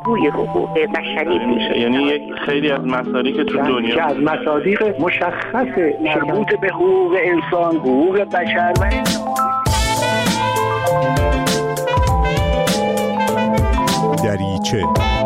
الگوی حقوق بشری میشه. یعنی خیلی از مصادیق تو دنیا که از مصادیق مشخص مربوط به حقوق انسان، حقوق بشر و دریچه.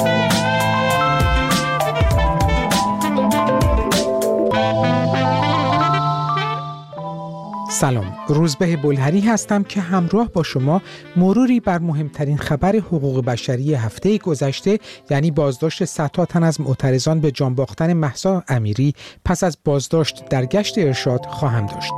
سلام، روزبه بلهری هستم که همراه با شما مروری بر مهمترین خبر حقوق بشری هفته گذشته، یعنی بازداشت صدها تن از معترضان به جان باختن مهسا امیری پس از بازداشت در گشت ارشاد خواهم داشت.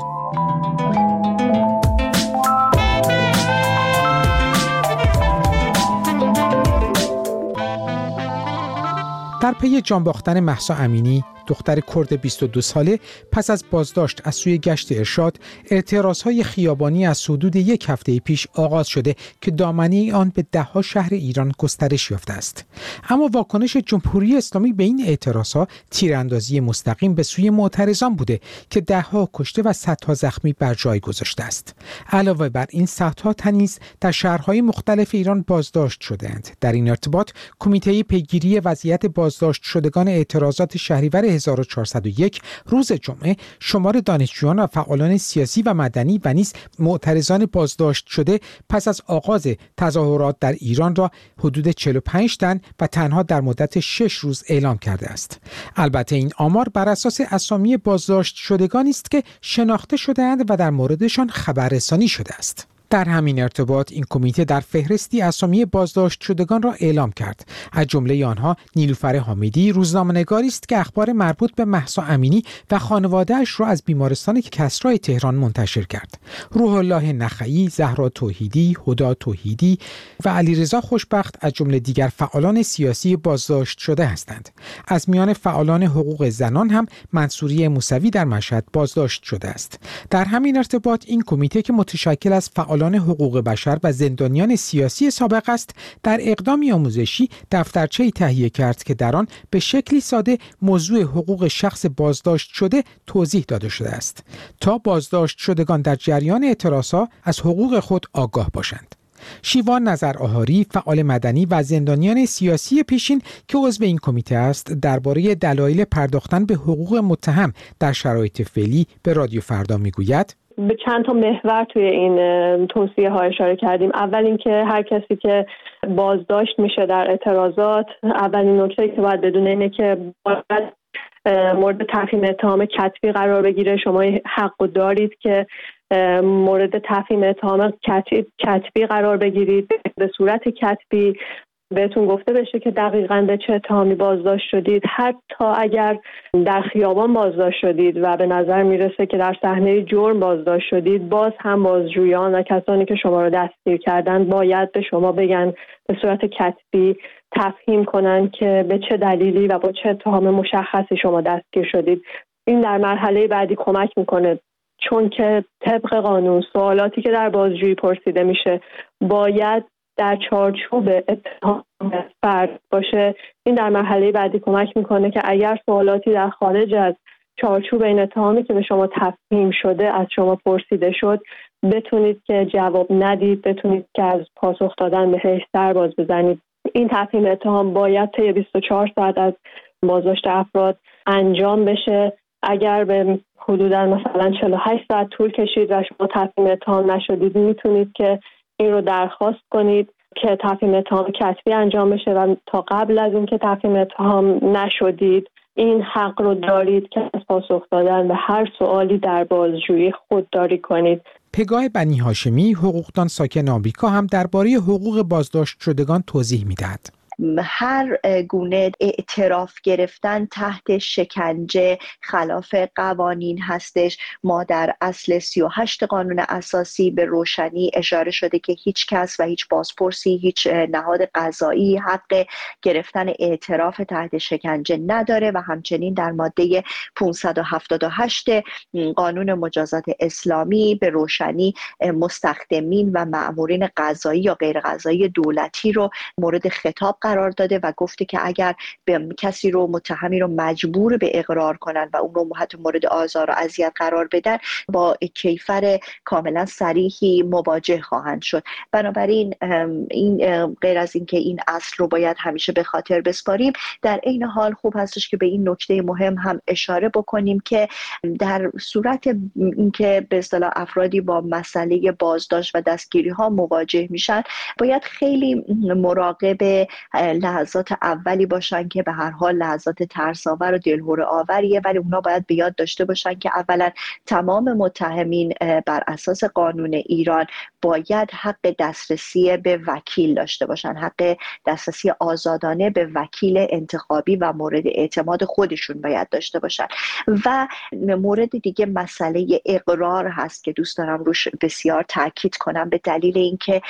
در پی جان باختن مهسا امینی، دختر کرد 22 ساله، پس از بازداشت از سوی گشت ارشاد، اعتراضهای خیابانی از حدود یک هفته پیش آغاز شده که دامنه آن به ده‌ها شهر ایران گسترش یافته است. اما واکنش جمهوری اسلامی به این اعتراضها تیراندازی مستقیم به سوی معترضان بوده که ده‌ها کشته و صدها زخمی بر جای گذاشته است. علاوه بر این، صدها تن نیز در شهرهای مختلف ایران بازداشت شده‌اند. در این ارتباط، کمیته پیگیری وضعیت بازداشت شدگان اعتراضات شهریور 1401 روز جمعه شمار دانشجویان و فعالان سیاسی و مدنی و نیز معترضان بازداشت شده پس از آغاز تظاهرات در ایران را حدود 45 تن و تنها در مدت 6 روز اعلام کرده است. البته این آمار بر اساس اسامی بازداشت شدگانی است که شناخته شده‌اند و در موردشان خبررسانی شده است. در همین ارتباط این کمیته در فهرستی اسامی بازداشت شدگان را اعلام کرد. از جمله آنها نیلوفر حامیدی، روزنامه‌نگاری است که اخبار مربوط به مهسا امینی و خانواده‌اش را از بیمارستان کسرای تهران منتشر کرد. روح الله نخعی، زهرا توحیدی، هدی توحیدی و علیرضا خوشبخت از جمله دیگر فعالان سیاسی بازداشت شده هستند. از میان فعالان حقوق زنان هم منصوری موسوی در مشهد بازداشت شده است. در همین ارتباط این کمیته که متشکل از فعالان حقوق بشر و زندانیان سیاسی سابق است، در اقدامی آموزشی دفترچه‌ای تهیه کرد که در آن به شکلی ساده موضوع حقوق شخص بازداشت شده توضیح داده شده است تا بازداشت شدگان در جریان اعتراضها از حقوق خود آگاه باشند. شیوان نظر آهاری، فعال مدنی و زندانیان سیاسی پیشین که عضو این کمیته است، درباره دلایل پرداختن به حقوق متهم در شرایط فعلی به رادیو فردا میگوید: به چند تا محور توی این توصیه ها اشاره کردیم. اول اینکه هر کسی که بازداشت میشه در اعتراضات، اولین نکته که باید بدونه اینه که باید مورد تفهیم اتهام کتبی قرار بگیره. شما حق دارید که مورد تفهیم اتهام کتبی قرار بگیرید، به صورت کتبی بهتون گفته بشه که دقیقاً به چه اتهامی بازداشت شدید. حتی اگر در خیابان بازداشت شدید و به نظر میرسه که در صحنه جرم بازداشت شدید، باز هم بازجویان و کسانی که شما رو دستگیر کردن باید به شما بگن، به صورت کتبی تفهیم کنن که به چه دلیلی و با چه اتهام مشخصی شما دستگیر شدید. این در مرحله بعدی کمک میکنه، چون که طبق قانون سوالاتی که در بازجویی پرسیده میشه باید در چارچوب اتهام فرد باشه. این در مرحله بعدی کمک میکنه که اگر سوالاتی در خارج از چارچوب این اتهامی که به شما تفهیم شده از شما پرسیده شد، بتونید که جواب ندید، بتونید که از پاسخ دادن بهش سر باز بزنید. این تفهیم اتهام باید طی 24 ساعت از بازداشت افراد انجام بشه. اگر به حدوداً مثلا 48 ساعت طول کشید و شما تفهیم اتهام نشدید، میتونید که این رو درخواست کنید که تفهیم اتهام کتبی انجام بشه و تا قبل از این که تفهیم اتهام نشدید، این حق رو دارید که از پاسخ دادن به هر سوالی در بازجویی خودداری کنید. پگاه بنی هاشمی، حقوقدان ساکن آمریکا، هم درباره حقوق بازداشت شدگان توضیح می‌دهد. هر گونه اعتراف گرفتن تحت شکنجه خلاف قوانین هستش. ما در اصل 38 قانون اساسی به روشنی اشاره شده که هیچ کس و هیچ بازپرسی، هیچ نهاد قضایی حق گرفتن اعتراف تحت شکنجه نداره و همچنین در ماده 578 قانون مجازات اسلامی به روشنی مستخدمین و مأمورین قضایی یا غیر قضایی دولتی رو مورد خطاب قرار داده و گفته که اگر به کسی رو متهمی رو مجبور به اقرار کنن و اون رو حتی مورد آزار و اذیت قرار بدن با کیفر کاملا صریحی مواجه خواهند شد. بنابراین این غیر از اینکه این اصل رو باید همیشه به خاطر بسپاریم، در عین حال خوب هستش که به این نکته مهم هم اشاره بکنیم که در صورت اینکه به اصطلاح افرادی با مسئله بازداشت و دستگیری ها مواجه میشن، باید خیلی مراقب لحظات اولی باشن که به هر حال لحظات ترس‌آور و دلهره آوریه، ولی اونا باید به یاد داشته باشن که اولا تمام متهمین بر اساس قانون ایران باید حق دسترسی به وکیل داشته باشن، حق دسترسی آزادانه به وکیل انتخابی و مورد اعتماد خودشون باید داشته باشن. و مورد دیگه مسئله اقرار هست که دوست دارم روش بسیار تاکید کنم، به دلیل اینکه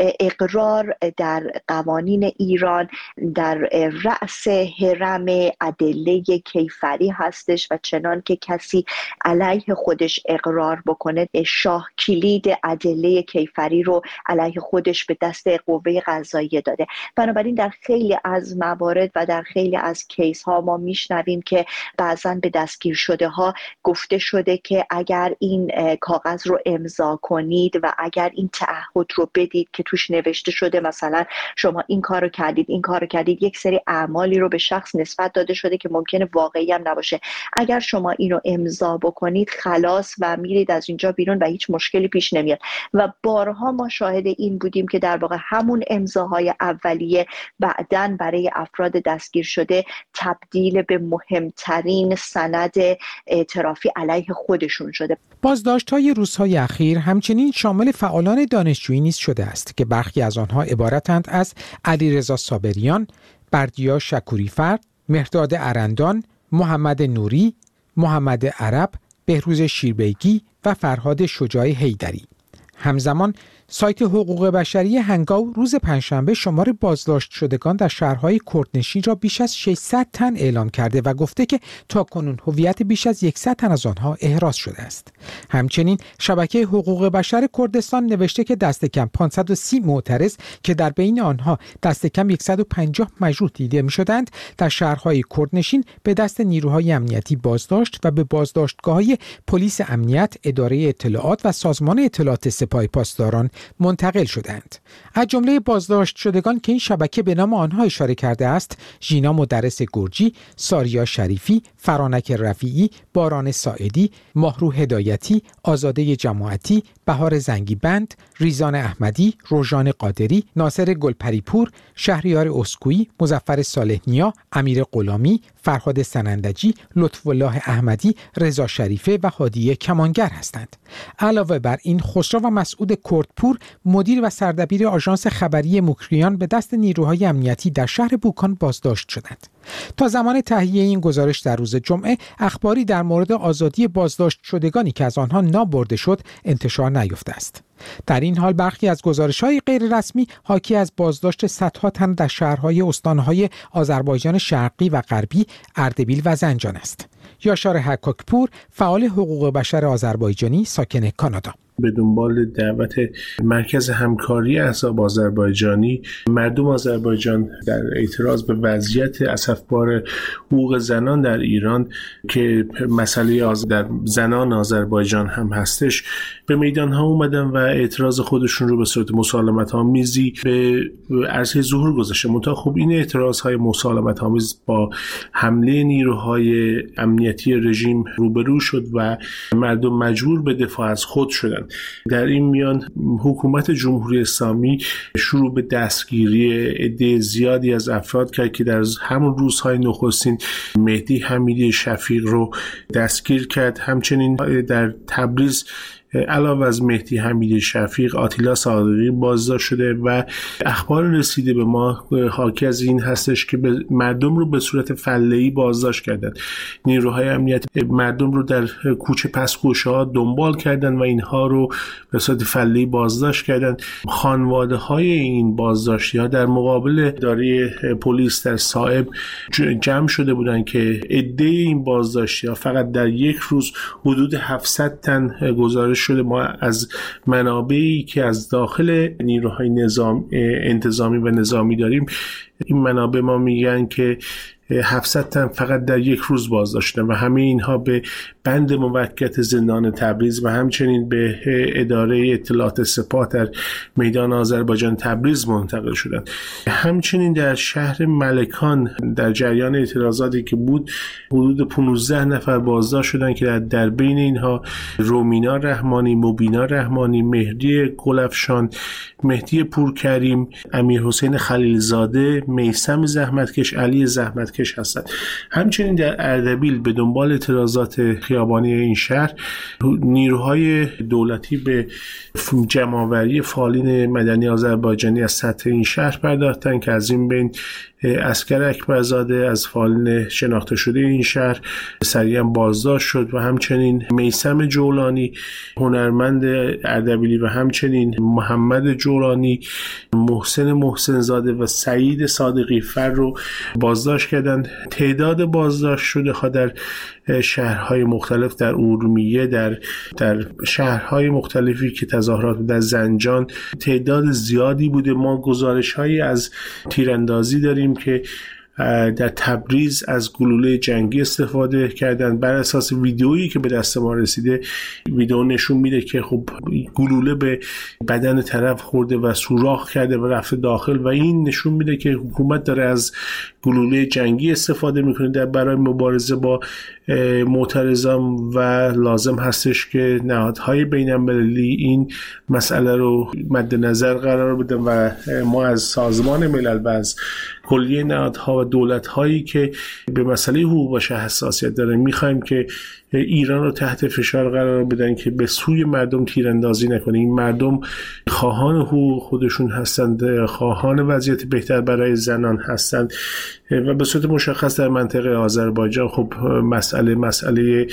اقرار در قوانین ایران در رأس هرم ادله کیفری هستش و چنان که کسی علیه خودش اقرار بکنه، شاه کلید ادله کیفری رو علیه خودش به دست قوه قضاییه داده. بنابراین در خیلی از موارد و در خیلی از کیس ها ما میشنویم که بعضاً به دستگیر شده ها گفته شده که اگر این کاغذ رو امضا کنید و اگر این تعهد رو بدید که توش نوشته شده مثلا شما این کارو کردید این کارو کردید، یک سری اعمالی رو به شخص نسبت داده شده که ممکنه واقعی هم نباشه، اگر شما اینو امضا بکنید خلاص و میرید از اینجا بیرون و هیچ مشکلی پیش نمیاد. و بارها ما شاهد این بودیم که در واقع همون امضاهای اولیه بعداً برای افراد دستگیر شده تبدیل به مهمترین سند اعترافی علیه خودشون شده. بازداشت‌های روزهای اخیر همچنین شامل فعالان دانشجویی نیز شده است که برخی از آنها عبارتند از علیرضا صابریان، بردیا شکوری‌فر، مهرداد ارندان، محمد نوری، محمد عرب، بهروز شیربیگی و فرهاد شجاع حیدری. همزمان سایت حقوق بشری هنگاو روز پنجشنبه شمار بازداشت شدگان در شهرهای کردنشین را بیش از 600 تن اعلام کرده و گفته که تاکنون هویت بیش از 100 تن از آنها احراز شده است. همچنین شبکه حقوق بشر کردستان نوشته که دست کم 530 معترض که در بین آنها دست کم 150 مجروح دیده می‌شدند در شهرهای کردنشین به دست نیروهای امنیتی بازداشت و به بازداشتگاه‌های پلیس امنیت، اداره اطلاعات و سازمان اطلاعات سپاه پاسداران منتقل شدند. از جمله بازداشت شدگان که این شبکه به نام آنها اشاره کرده است، ژینا مدرس گرجی، ساریا شریفی، فرانک رفیعی، باران ساعدی، ماهرو هدایتی، آزاده جماعتی، بهار زنگیبند، ریزان احمدی، روژان قادری، ناصر گلپریپور، شهریار اسکویی، مظفر صالح نیا، امیر غلامی، فرهاد سنندجی، لطف الله احمدی، رضا شریفه و هادیه کمانگر هستند. علاوه بر این خسرو و مسعود کردپور مدیر و سردبیر آژانس خبری مکریان به دست نیروهای امنیتی در شهر بوکان بازداشت شدند. تا زمان تهیه این گزارش در روز جمعه اخباری در مورد آزادی بازداشت شدگانی که از آنها نام برده شد انتشار نیافته است. در این حال برخی از گزارش‌های غیر رسمی حاکی از بازداشت صدها تن در شهرهای استان‌های آذربایجان شرقی و غربی، اردبیل و زنجان است. یاشار حکاکپور، فعال حقوق بشر آذربایجانی ساکن کانادا: به دنبال دعوت مرکز همکاری احزاب آذربایجانی، مردم آذربایجان در اعتراض به وضعیت اسفبار حقوق زنان در ایران که مسئله در زنان آذربایجان هم هستش، به میدان ها اومدن و اعتراض خودشون رو به صورت مسالمت آمیزی به عرصه ظهور گذاشته. منتها خب این اعتراض های مسالمت آمیز با حمله نیروهای امنیتی رژیم روبرو شد و مردم مجبور به دفاع از خود شدن. در این میان حکومت جمهوری اسلامی شروع به دستگیری عده زیادی از افراد کرد که در همون روزهای نخستین مهدی حمیدی شفیق رو دستگیر کرد. همچنین در تبریز علاوه از مهدی حمیدی شفیق، آتیلا صادقی بازداشت شده و اخبار رسیده به ما حاکی از این هستش که مردم رو به صورت فله‌ای بازداشت کردن. نیروهای امنیت مردم رو در کوچه پس‌گوشه‌ها دنبال کردن و اینها رو به صورت فله‌ای بازداشت کردن. خانواده‌های این بازداشتی‌ها در مقابل اداره پلیس در صائب جمع شده بودند که عده این بازداشتی‌ها فقط در یک روز حدود 700 تن گزارش شده. ما از منابعی که از داخل نیروهای انتظامی و نظامی داریم این منابع ما میگن که 700 تن فقط در یک روز بازداشتن و همه اینها به بند موکت زندان تبریز و همچنین به اداره اطلاعات سپاه در میدان آذربایجان تبریز منتقل شدند. همچنین در شهر ملکان در جریان اعتراضاتی که بود حدود 15 نفر بازداشت شدند که در بین اینها رومینا رحمانی، مبینا رحمانی، مهدی گلفشان، مهدی پورکریم، امیر حسین خلیلزاده، میثم زحمتکش، علی زحمتکش هستند. همچنین در اردبیل به دنبال اعتراضات خیابانی این شهر نیروهای دولتی به جمع‌آوری فعالین مدنی آذربایجانی از سطح این شهر پرداختند که از این بین اسکر اکبرزاده از فعالین شناخته شده این شهر سریعا بازداشت شد و همچنین میثم جولانی هنرمند اردبیلی و همچنین محمد جولانی، محسن زاده و سعید صادقی فر رو بازداشت کردند. تعداد بازداشت شده ها در شهرهای مختلف، در ارومیه، در شهرهای مختلفی که تظاهرات در زنجان تعداد زیادی بوده. ما گزارش‌هایی از تیراندازی داریم که در تبریز از گلوله جنگی استفاده کردن. بر اساس ویدئویی که به دست ما رسیده، ویدئو نشون میده که خب گلوله به بدن طرف خورده و سوراخ کرده و رفته داخل و این نشون میده که حکومت داره از گلوله جنگی استفاده میکنه در برای مبارزه با معترضان و لازم هستش که نهادهای بین‌المللی این مسئله رو مد نظر قرار بدن و ما از سازمان ملل و از کلیه نهادها و دولت‌هایی که به مسئله حقوق بشر حساسیت دارن می‌خوایم که ایران رو تحت فشار قرار بدن که به سوی مردم تیراندازی نکنه. این مردم خواهان حقوق خودشون هستند، خواهان وضعیت بهتر برای زنان هستند و به صورت مشخص در منطقه آذربایجان خب مسئله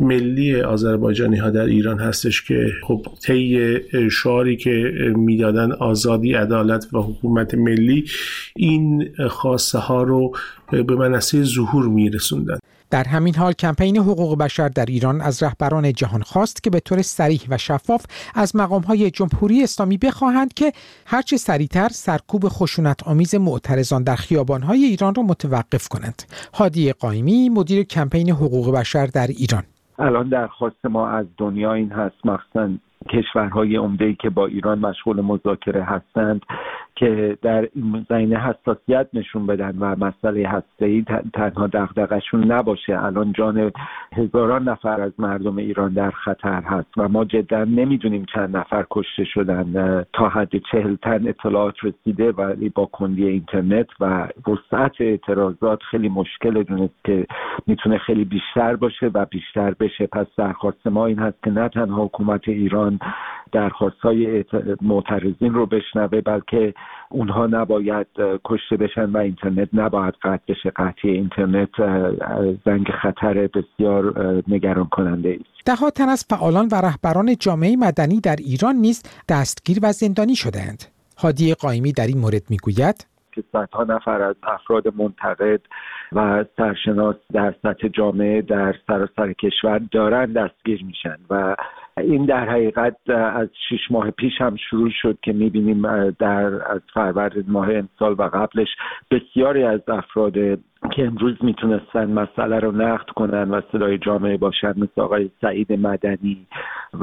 ملی آذربایجانی ها در ایران هستش که خب طی شعاری که میدادن آزادی، عدالت و حکومت ملی، این خواسته ها رو به منصه ظهور میرسوندن. در همین حال کمپین حقوق بشر در ایران از رهبران جهان خواست که به طور صریح و شفاف از مقام‌های جمهوری اسلامی بخواهند که هرچه سریعتر سرکوب خشونت‌آمیز معترضان در خیابان‌های ایران را متوقف کنند. هادی قائمی، مدیر کمپین حقوق بشر در ایران: الان درخواست ما از دنیا این هست، مخصوصاً کشورهای عمده‌ای که با ایران مشغول مذاکره هستند، که در این زمینه حساسیت نشون بدن و مسئله هسته‌ای تنها دغدغه‌شون نباشه. الان جان هزاران نفر از مردم ایران در خطر هست و ما جدا نمیدونیم چند نفر کشته شدن. تا حد 40 تن اطلاعات رسیده ولی با کندی اینترنت و وسعت اعتراضات خیلی مشکل دونست که میتونه خیلی بیشتر باشه و بیشتر بشه. پس درخواست ما این هست که نه تنها حکومت ایران درخواست‌های معترضین رو بشنوه، بلکه اونها نباید کشته بشن و اینترنت نباید قطع بشه. قطعی اینترنت زنگ خطر بسیار نگران کننده است. ده‌ها تن از فعالان و رهبران جامعه مدنی در ایران نیز دستگیر و زندانی شدند. هادی قائمی در این مورد میگوید که صدها نفر از افراد منتقد و سرشناس در سطح جامعه در سراسر کشور دارن دستگیر میشن و این در حقیقت از 6 ماه پیش هم شروع شد که میبینیم از فروردین ماه امسال و قبلش بسیاری از افراد که امروز میتونستن مسئله رو نقد کنن و صدای جامعه باشن، مثل آقای سعید مدنی و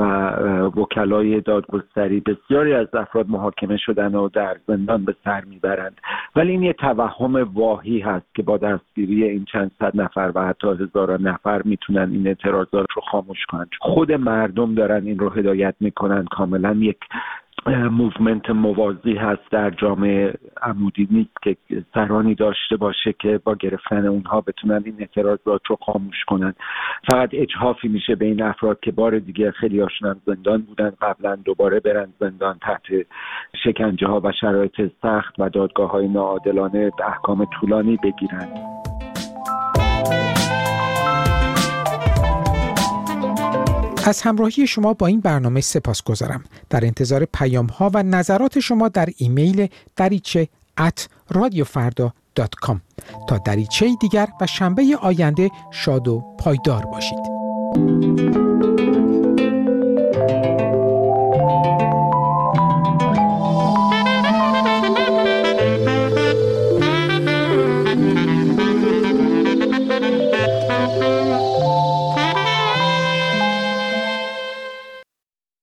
وکلای دادگستری، بسیاری از افراد محاکمه شدن و در زندان به سر میبرند. ولی این یه توهم واهی هست که با دستگیری این چند صد نفر و حتی هزاران نفر میتونن این اعتراضات رو خاموش کنن. خود مردم دارن این رو هدایت میکنن. کاملا یک موومنت موازی هست در جامعه. عمودی نیست که سرانی داشته باشه که با گرفتن اونها بتونن این اعتراضات رو خاموش کنن. فقط اجحافی میشه به این افراد که بار دیگه خیلی هاشون زندان بودن قبلا، دوباره برن زندان تحت شکنجه ها و شرایط سخت و دادگاه های ناعادلانه احکام طولانی بگیرن. از همراهی شما با این برنامه سپاسگزارم. در انتظار پیام‌ها و نظرات شما در ایمیل dariche@radiofarda.com. تا دریچه دیگر و شنبه آینده شاد و پایدار باشید.